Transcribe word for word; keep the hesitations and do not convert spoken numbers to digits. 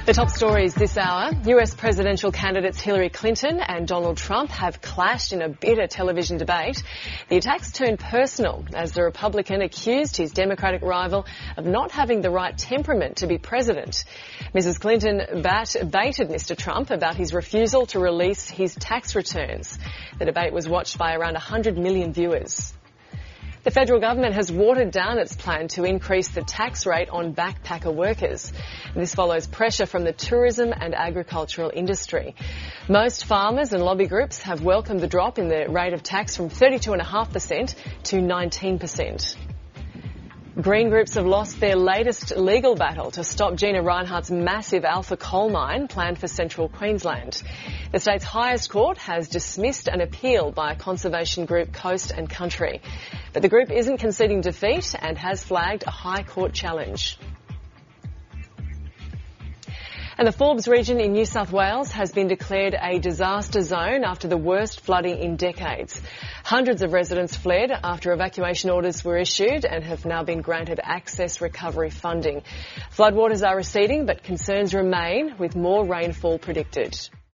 The top stories this hour. U S presidential candidates Hillary Clinton and Donald Trump have clashed in a bitter television debate. The attacks turned personal as the Republican accused his Democratic rival of not having the right temperament to be president. Missus Clinton bat- baited Mister Trump about his refusal to release his tax returns. The debate was watched by around one hundred million viewers. The federal government has watered down its plan to increase the tax rate on backpacker workers. This follows pressure from the tourism and agricultural industry. Most farmers and lobby groups have welcomed the drop in the rate of tax from thirty-two point five percent to nineteen percent. Green groups have lost their latest legal battle to stop Gina Rinehart's massive Alpha coal mine planned for central Queensland. The state's highest court has dismissed an appeal by conservation group Coast and Country. But the group isn't conceding defeat and has flagged a High Court challenge. And the Forbes region in New South Wales has been declared a disaster zone after the worst flooding in decades. Hundreds of residents fled after evacuation orders were issued and have now been granted access recovery funding. Floodwaters are receding, but concerns remain with more rainfall predicted.